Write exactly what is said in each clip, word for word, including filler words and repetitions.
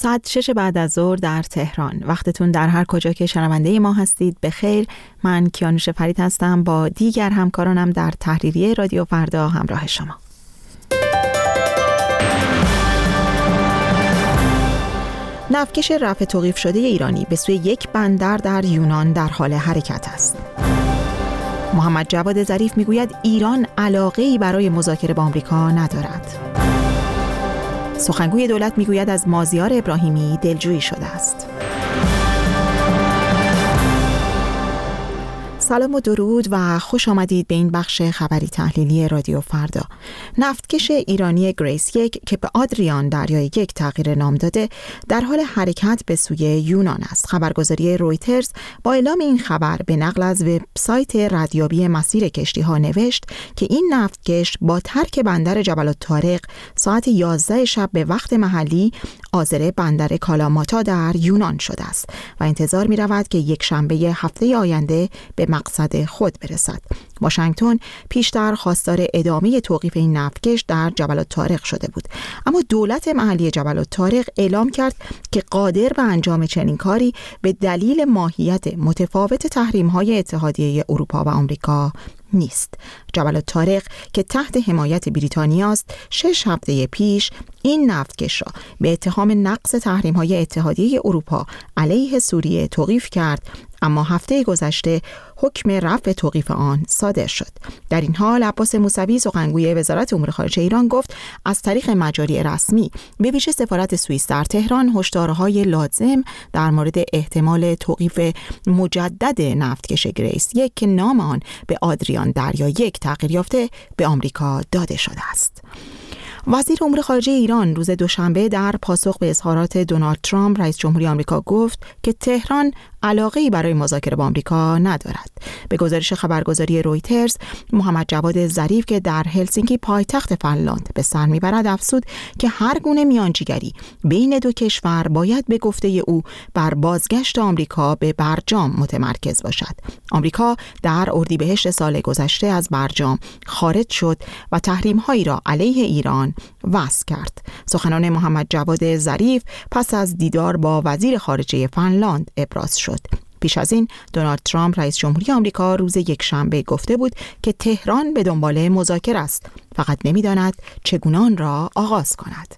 ساعت شش بعد از ظهر در تهران. وقتتون در هر کجا که شنونده ما هستید بخیر. من کیانوش فرید هستم با دیگر همکارانم در تحریریه رادیو فردا همراه شما. نفتکش رفع توقیف شده ایرانی به سوی یک بندر در یونان در حال حرکت است. محمد جواد ظریف میگوید ایران علاقه‌ای برای مذاکره با آمریکا ندارد. سخنگوی دولت میگوید از مازیار ابراهیمی دلجویی شده است. سلام و درود و خوش آمدید به این بخش خبری تحلیلی رادیو فردا. نفتکش ایرانی گریس یک که به آدریان دریای یک تغییر نام داده در حال حرکت به سوی یونان است. خبرگزاری رویترز با اعلام این خبر به نقل از وبسایت ردیابی مسیر کشتی ها نوشت که این نفتکش با ترک بندر جبل الطارق ساعت یازده شب به وقت محلی حاضر بندر کالاماتا در یونان شده است و انتظار می رود که یک شنبه هفته آینده به مقصد خود برسد. واشنگتن پیشتر خواستار ادامه توقیف این نفتکش در جبل الطارق شده بود، اما دولت محلی جبل الطارق اعلام کرد که قادر به انجام چنین کاری به دلیل ماهیت متفاوت تحریم‌های اتحادیه اروپا و آمریکا نیست. جبل الطارق که تحت حمایت بریتانیا است، شش هفته پیش این نفتکش را به اتهام نقض تحریم‌های اتحادیه اروپا علیه سوریه توقیف کرد، اما هفته گذشته حکم رفع توقیف آن صادر شد. در این حال عباس موسوی سخنگوی وزارت امور خارجه ایران گفت از طریق مجاری رسمی به ویژه سفارت سوئیس در تهران هشدارهای لازم در مورد احتمال توقیف مجدد نفتکش گریس یک که نام آن به آدریان دریا یک تغییر یافته به آمریکا داده شده است. وزیر امور خارجه ایران روز دوشنبه در پاسخ به اظهارات دونالد ترامپ رئیس جمهوری آمریکا گفت که تهران علاقه‌ای برای مذاکره با آمریکا ندارد. به گزارش خبرگزاری رویترز، محمد جواد ظریف که در هلسینکی پایتخت فنلاند به سر میبرد افزود که هر گونه میانجیگری بین دو کشور باید به گفته او بر بازگشت آمریکا به برجام متمرکز باشد. آمریکا در اردیبهشت سال گذشته از برجام خارج شد و تحریم‌هایی را علیه ایران وضع کرد. سخنان محمد جواد ظریف پس از دیدار با وزیر خارجه فنلاند ابراز شد. پیش از این دونالد ترامپ رئیس جمهوری آمریکا روز یک شنبه گفته بود که تهران به دنبال مذاکره است، فقط نمی‌داند چگونه آن را آغاز کند.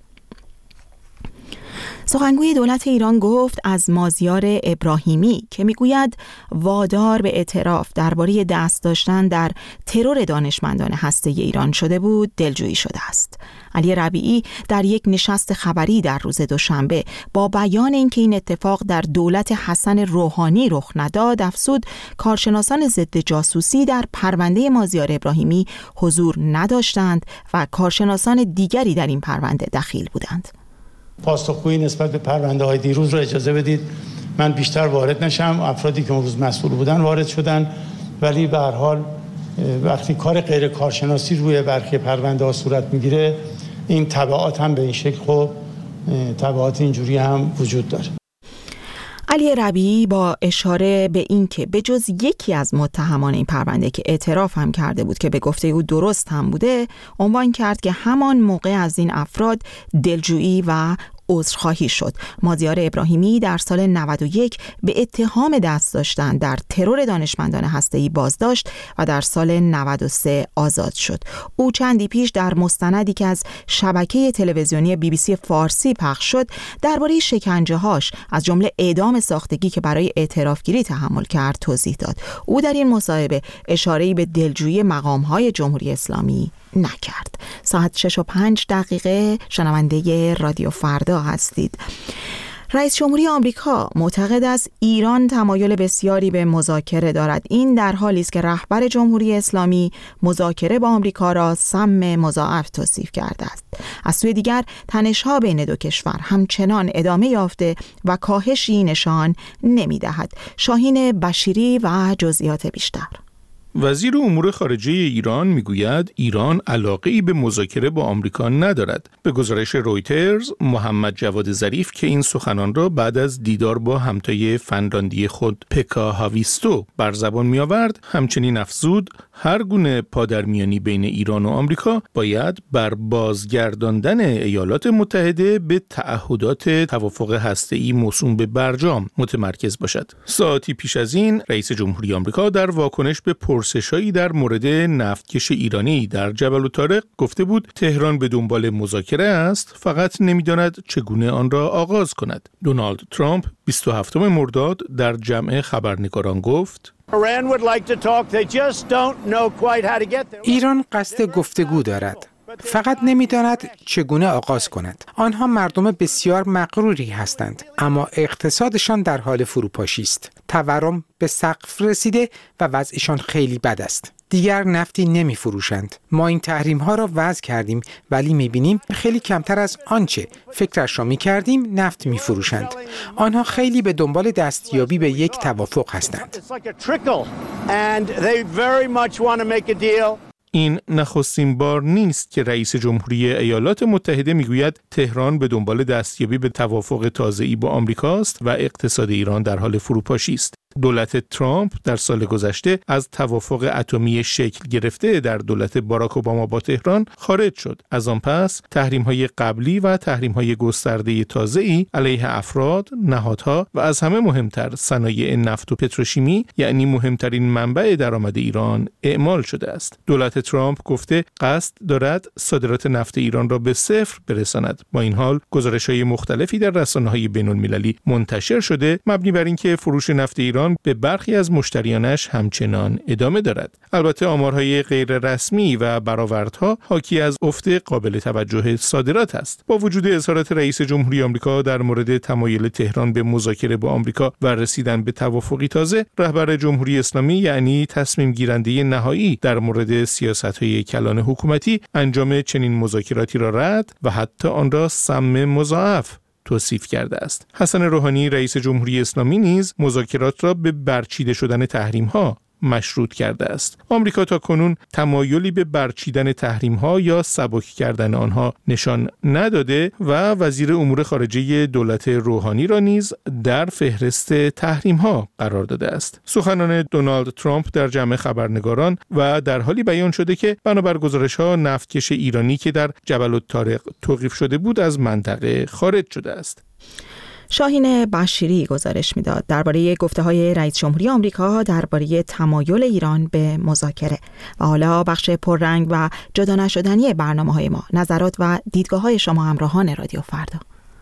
سخنگوی دولت ایران گفت از مازیار ابراهیمی که میگوید وادار به اعتراف درباره دست داشتن در ترور دانشمندان هسته‌ای ایران شده بود دلجویی شده است. علی ربیعی در یک نشست خبری در روز دوشنبه با بیان اینکه این اتفاق در دولت حسن روحانی رخ نداد افزود کارشناسان ضد جاسوسی در پرونده مازیار ابراهیمی حضور نداشتند و کارشناسان دیگری در این پرونده دخیل بودند. پاسخگویی نسبت به پرونده های دیروز را اجازه بدید من بیشتر وارد نشم. افرادی که اون روز مسئول بودن وارد شدن، ولی به هر حال وقتی کار غیر کارشناسی روی برخی پرونده ها صورت میگیره این تبعات هم به این شکل خب تبعات اینجوری هم وجود داره. علی ربیعی با اشاره به این که به جز یکی از متهمان این پرونده که اعتراف هم کرده بود که به گفته او درست هم بوده، عنوان کرد که همان موقع از این افراد دلجویی و عذرخواهی شد. مازیار ابراهیمی در سال نود و یک به اتهام دست داشتن در ترور دانشمندان هسته‌ای بازداشت و در سال نود و سه آزاد شد. او چندی پیش در مستندی که از شبکه تلویزیونی بی بی سی فارسی پخش شد درباره شکنجه‌هاش از جمله اعدام ساختگی که برای اعترافگیری تحمل کرد توضیح داد. او در این مصاحبه اشاره‌ای به دلجویی مقام‌های جمهوری اسلامی نکرد. ساعت شش و پنج دقیقه شنونده رادیو فردا هستید. رئیس جمهوری آمریکا معتقد است ایران تمایل بسیاری به مذاکره دارد. این در حالی است که رهبر جمهوری اسلامی مذاکره با آمریکا را سم مضاعف توصیف کرده است. از سوی دیگر تنش‌ها بین دو کشور همچنان ادامه یافته و کاهشی نشان نمی‌دهد. شاهین بشیری و جزئیات بیشتر. وزیر امور خارجه ایران میگوید ایران علاقه‌ای به مذاکره با آمریکا ندارد. به گزارش رویترز، محمد جواد ظریف که این سخنان را بعد از دیدار با همتای فنلاندی خود پکا هاویستو بر زبان می‌آورد، همچنین افزود هر گونه پادرمیانی بین ایران و آمریکا باید بر بازگرداندن ایالات متحده به تعهدات توافق هسته‌ای موسوم به برجام متمرکز باشد. ساعتی پیش از این رئیس جمهوری آمریکا در واکنش به پرسش‌هایی در مورد نفتکش ایرانی در جبل الطارق گفته بود تهران به دنبال مذاکره است، فقط نمی‌داند چگونه آن را آغاز کند. دونالد ترامپ بیست و هفتم مرداد در جمع خبرنگاران گفت ایران قصد گفتگو دارد، فقط نمی‌داند چگونه آغاز کند. آنها مردم بسیار مغروری هستند، اما اقتصادشان در حال فروپاشی است. تورم به سقف رسیده و وضعشان خیلی بد است. دیگر نفتی نمی فروشند. ما این تحریم ها را وضع کردیم، ولی می بینیم خیلی کمتر از آنچه فکرش را می کردیم نفت می فروشند. آنها خیلی به دنبال دستیابی به یک توافق هستند. این نخستین بار نیست که رئیس جمهوری ایالات متحده میگوید تهران به دنبال دستیابی به توافق تازه‌ای با آمریکاست و اقتصاد ایران در حال فروپاشی است. دولت ترامپ در سال گذشته از توافق اتمی شکل گرفته در دولت باراک اوباما با تهران خارج شد. از آن پس تحریم‌های قبلی و تحریم‌های گسترده تازه‌ای علیه افراد، نهادها و از همه مهمتر صنایع نفت و پتروشیمی، یعنی مهمترین منبع درآمد ایران، اعمال شده است. دولت ترامپ گفته قصد دارد صادرات نفت ایران را به صفر برساند. با این حال گزارش‌های مختلفی در رسانه‌های بین‌المللی منتشر شده مبنی بر اینکه فروش نفت ایران به برخی از مشتریانش همچنان ادامه دارد. البته آمارهای غیر رسمی و برآوردها حاکی از افت قابل توجه صادرات است. با وجود اظهارات رئیس جمهوری آمریکا در مورد تمایل تهران به مذاکره با آمریکا و رسیدن به توافقی تازه، رهبر جمهوری اسلامی یعنی تصمیم گیرنده نهایی در مورد سیاست‌های کلان حکومتی انجام چنین مذاکراتی را رد و حتی آن را سم مضاعف توصیف کرده است. حسن روحانی رئیس جمهوری اسلامی نیز مذاکرات را به برچیده شدن تحریم‌ها مشروط کرده است. آمریکا تا کنون تمایلی به برچیدن تحریم‌ها یا سبک کردن آنها نشان نداده و وزیر امور خارجه دولت روحانی را نیز در فهرست تحریم‌ها قرار داده است. سخنان دونالد ترامپ در جمع خبرنگاران و در حالی بیان شده که بنابر گزارش‌ها نفتکش ایرانی که در جبل الطارق توقیف شده بود از منطقه خارج شده است. شاهین بشیری گزارش میداد درباره گفته‌های رئیس جمهوری آمریکا درباره تمایل ایران به مذاکره. و حالا بخش پررنگ و جدا نشدنی برنامه‌های ما، نظرات و دیدگاه‌های شما همراهان رادیو فردا.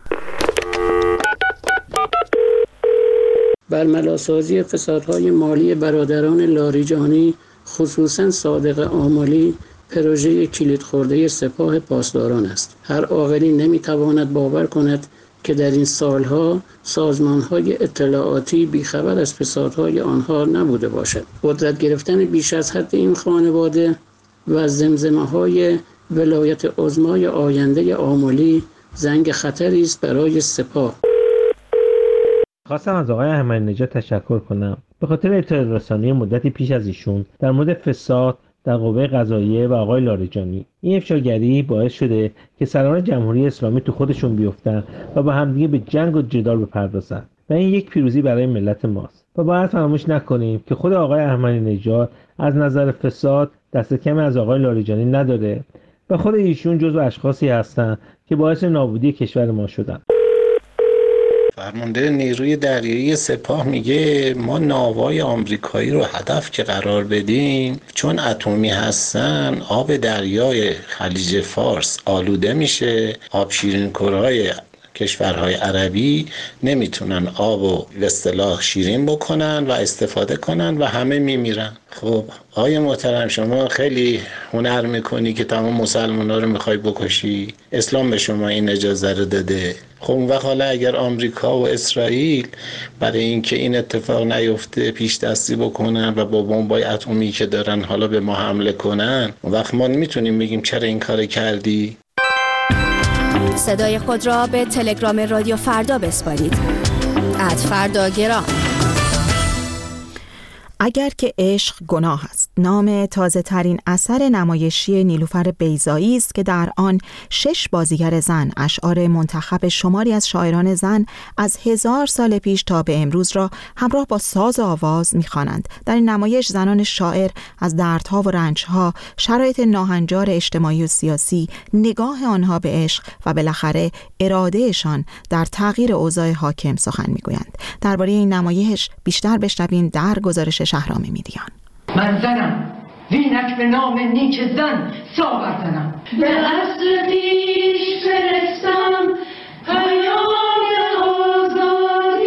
برملاسازی فسادهای مالی برادران لاریجانی، خصوصاً صادق آملی، پروژه کلید خورده سپاه پاسداران است. هر عاقلی نمی‌تواند باور کند که در این سالها سازمان‌های اطلاعاتی بیخبر از فسادهای آنها نبوده باشد. قدرت گرفتن بیش از حد این خانواده و زمزمه‌های ولایت عظمای آینده آملی زنگ خطری است برای سپاه. خواستم از آقای احمدی نژاد تشکر کنم به خاطر اطلاع رسانی مدتی پیش از ایشون در مورد فساد در قوه قضاییه و آقای لاریجانی. این افشاگری باعث شده که سران جمهوری اسلامی تو خودشون بیفتن و با همدیگه به جنگ و جدال بپردازن و این یک پیروزی برای ملت ماست. و باید فراموش نکنیم که خود آقای احمدی نژاد از نظر فساد دست کمی از آقای لاریجانی نداره و خود ایشون جزو اشخاصی هستن که باعث نابودی کشور ما شدن. فرمانده نیروی دریایی سپاه میگه ما ناوای آمریکایی رو هدف که قرار بدیم چون اتمی هستن آب دریای خلیج فارس آلوده میشه، آب شیرین‌کرهای کشورهای عربی نمیتونن آب و به اصطلاح شیرین بکنن و استفاده کنن و همه میمیرن. خب آقای محترم شما خیلی هنر میکنی که تمام مسلمان‌ها رو میخوای بکشی، اسلام به شما این اجازه رو داده. خب اون وقت حالا اگر آمریکا و اسرائیل برای اینکه این اتفاق نیفته پیش دستی بکنن و با بمبای اتمی که دارن حالا به ما حمله کنن، اون وقت ما میتونیم بگیم چرا این کار کردی؟ صدای خود را به تلگرام رادیو فردا بسپارید. ات فردا گرام. اگر که عشق گناه است نام تازه ترین اثر نمایشی نیلوفر بیضایی است که در آن شش بازیگر زن اشعار منتخب شماری از شاعران زن از هزار سال پیش تا به امروز را همراه با ساز و آواز می‌خوانند. در این نمایش زنان شاعر از دردها و رنجها، شرایط ناهنجار اجتماعی و سیاسی، نگاه آنها به عشق و بالاخره ارادهشان در تغییر اوضاع حاکم سخن می‌گویند. درباره این نمایش بیشتر بشنویم در گزارش شهرام میریان. من زنم، وینک به نام نیک زن ساور زنم، به عصر پیش فرستم پیام آزادی.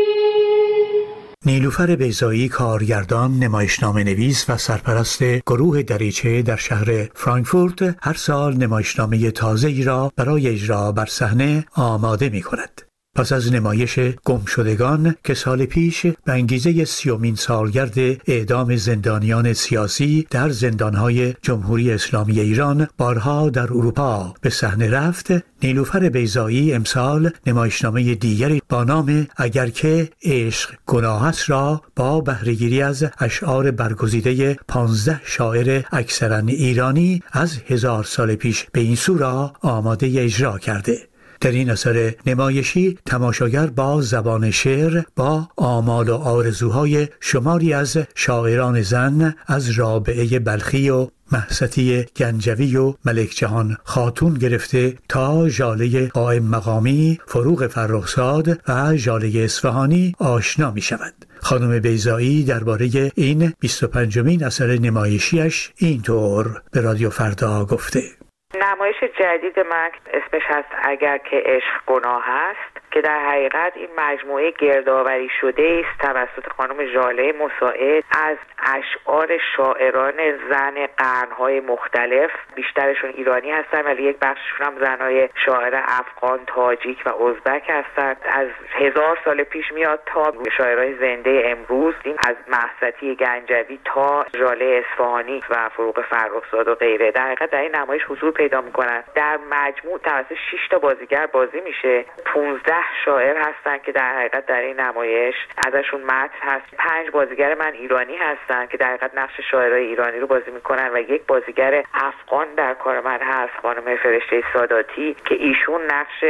نیلوفر بیضایی کارگردان، نمایشنامه نویس و سرپرست گروه دریچه در شهر فرانکفورت هر سال نمایشنامه تازه‌ای را برای اجرا بر صحنه آماده می‌کند. پس از نمایش گمشدگان که سال پیش به انگیزه سیومین سالگرد اعدام زندانیان سیاسی در زندانهای جمهوری اسلامی ایران بارها در اروپا به صحنه رفت، نیلوفر بیضایی امسال نمایشنامه دیگری با نام اگر که عشق گناه است را با بهره‌گیری از اشعار برگزیده پانزده شاعر اکثرا ایرانی از هزار سال پیش به این سو را آماده اجرا کرده. در این اثر نمایشی تماشاگر با زبان شعر با آمال و آرزوهای شماری از شاعران زن از رابعه بلخی و مهستی گنجوی و ملک جهان خاتون گرفته تا ژاله قائم مقامی، فروغ فرخزاد و ژاله اصفهانی آشنا می شود. خانم بیضایی درباره این بیست و پنجمین اثر نمایشیش اینطور به رادیو فردا گفته: نمایش جدید من اسمش هست اگر که عشق گناه است، که در حقیقت این مجموعه گردآوری شده است توسط خانم ژاله مساعد از اشعار شاعران زن قرن‌های مختلف. بیشترشون ایرانی هستن ولی یک بخششون هم زنای شاعر افغان، تاجیک و ازبک هستند. از هزار سال پیش میاد تا شاعرای زنده امروز، از مهستی گنجوی تا ژاله اصفهانی و فروغ فرخزاد و غیره. در حقیقت در این نمایش حضور پیدا میکنن. در مجموع توسط شش تا بازیگر بازی میشه. پانزده شاعر هستن که در حقیقت در این نمایش ازشون متن هست. پنج بازیگر من ایرانی هستن که در حقیقت نقش شاعرای ایرانی رو بازی میکنن و یک بازیگر افغان در کار من هست، خانم فرشته ساداتی، که ایشون نقش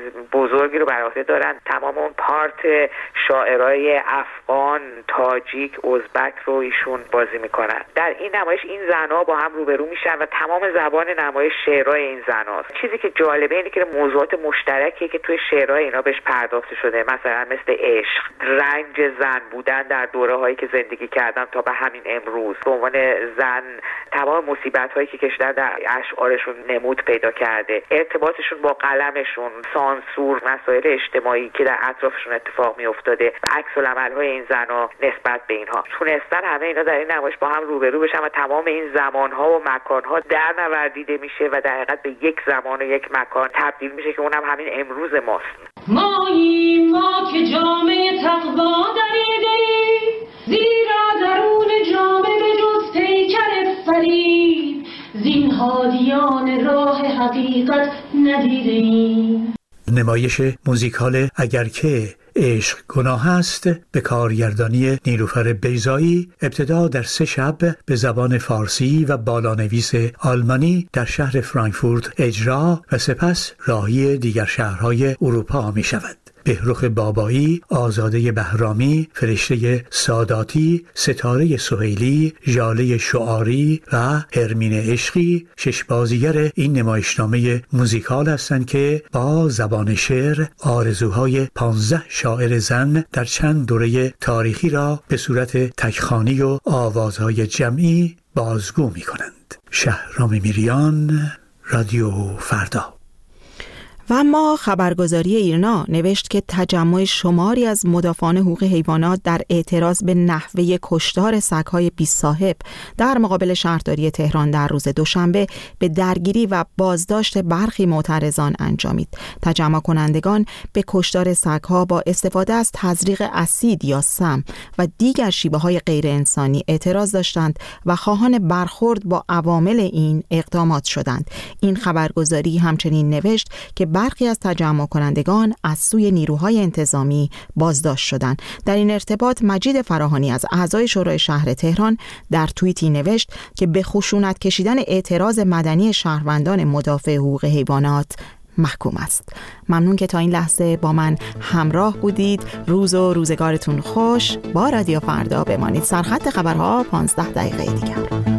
بزرگی رو بر عهده دارن. تمام اون پارت شاعرای افغان، تاجیک، ازبک رو ایشون بازی میکنن. در این نمایش این زنها با هم روبرو میشن و تمام زبان نمایش شعرهای این زناست. چیزی که جالبه اینه که موضوعات مشترکی که توی شعرهای اینا بهش پرداخته شده، مثلا مثل عشق، رنج زن بودن در دوره‌هایی که زندگی کردن تا به همین امروز، به عنوان زن تمام مصیبت‌هایی که کشیدن در اشعارشون نمود پیدا کرده، ارتباطشون با قلمشون، سانسور، مسائل اجتماعی که در اطرافشون اتفاق می‌افتاده و عکس‌العمل‌های این زن‌ها نسبت به اینها. تونستن همه اینا در این نمایش با هم روبرو بشن و تمام این زمان‌ها و مکان‌ها در نوردیده میشه و در حقیقت به یک زمان و یک مکان تبدیل میشه که اونم همین امروز ماست. ماییم ما که جامعه تقوا دریدیم، زیرا درون جامعه به جز پیکر فریب زین هادیان راه حقیقت ندیدیم. نمایش موزیکال اگر که عشق گناه است به کارگردانی نیلوفر بیضایی ابتدا در سه شب به زبان فارسی و بالانویس آلمانی در شهر فرانکفورت اجرا و سپس راهی دیگر شهرهای اروپا می شود. بهرخ بابایی، آزاده بهرامی، فرشته ساداتی، ستاره سهیلی، ژاله شعاری و هرمین عشقی شش بازیگر این نمایشنامه موزیکال هستند که با زبان شعر آرزوهای پانزده شاعر زن در چند دوره تاریخی را به صورت تکخوانی و آوازهای جمعی بازگو می کنند. شهرام میریان، رادیو فردا. و اما خبرگزاری ایرنا نوشت که تجمع شماری از مدافعان حقوق حیوانات در اعتراض به نحوه کشتار سگ‌های بی‌صاحب در مقابل شهرداری تهران در روز دوشنبه به درگیری و بازداشت برخی معترضان انجامید. تجمع کنندگان به کشتار سگ‌ها با استفاده از تزریق اسید یا سم و دیگر شیوه‌های غیر انسانی اعتراض داشتند و خواهان برخورد با عوامل این اقدامات شدند. این خبرگزاری همچنین نوشت که برخی از تجمع کنندگان از سوی نیروهای انتظامی بازداشت شدند. در این ارتباط مجید فراهانی از اعضای شورای شهر تهران در توییتی نوشت که به خشونت کشیدن اعتراض مدنی شهروندان مدافع حقوق حیوانات محکوم است. ممنون که تا این لحظه با من همراه بودید. روز و روزگارتون خوش. با رادیو فردا بمانید. سرخط خبرها پانزده دقیقه دیگر.